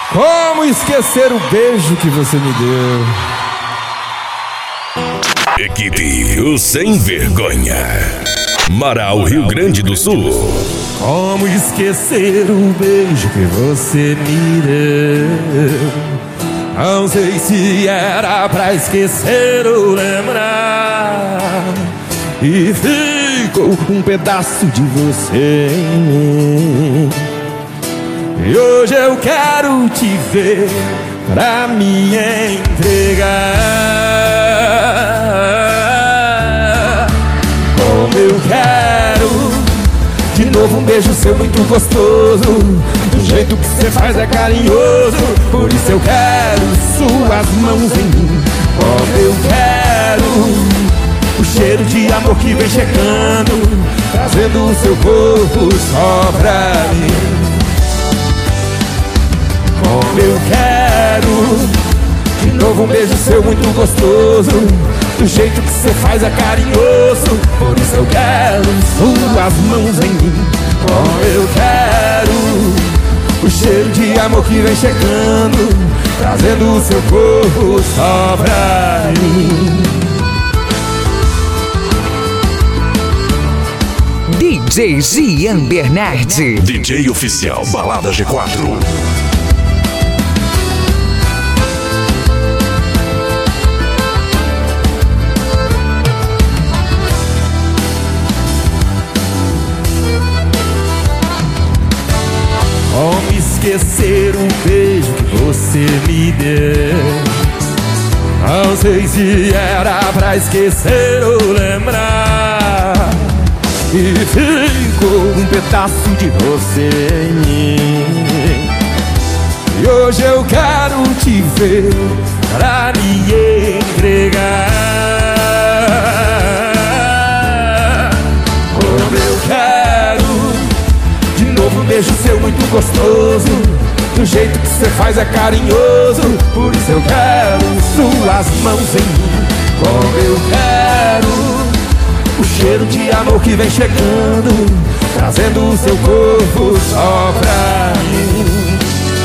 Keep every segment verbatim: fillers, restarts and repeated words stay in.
Como esquecer o beijo que você me deu? Equipe O Sem Vergonha, Marau, Rio Grande do Sul. Como esquecer o beijo que você me deu? Não sei se era pra esquecer ou lembrar. E ficou um pedaço de você em mim. E hoje eu quero te ver pra me entregar. Como eu quero de novo um beijo seu muito gostoso. Do jeito que você faz é carinhoso. Por isso eu quero suas mãos em mim. Como eu quero o cheiro de amor que vem chegando, trazendo o seu corpo só pra mim. Como eu quero de novo um beijo seu muito gostoso. Do jeito que você faz é carinhoso. Por isso eu quero suas mãos em mim. Como eu quero o cheiro de amor que vem chegando, trazendo o seu corpo só pra mim. D J Gian Bernardi, D J oficial Balada G quatro. Como esquecer o beijo que você me deu? Não sei se era pra esquecer ou lembrar. E ficou um pedaço de você em mim. E hoje eu quero te ver pra me entregar. Como eu quero de novo um beijo seu muito gostoso. Do jeito que você faz é carinhoso. Por isso eu quero suas mãos em mim. Como eu quero o cheiro de amor que vem chegando, trazendo o seu corpo só pra mim.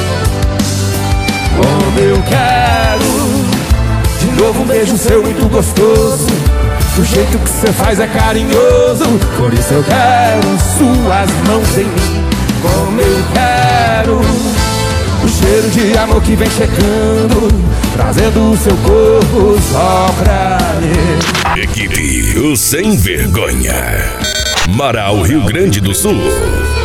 Como eu quero de novo um beijo seu muito gostoso. Do jeito que você faz é carinhoso. Por isso eu quero suas mãos em mim. Como eu quero o cheiro de amor que vem chegando, trazendo o seu corpo só pra mim. Equipe O Sem Vergonha, Marau, Rio Grande do Sul.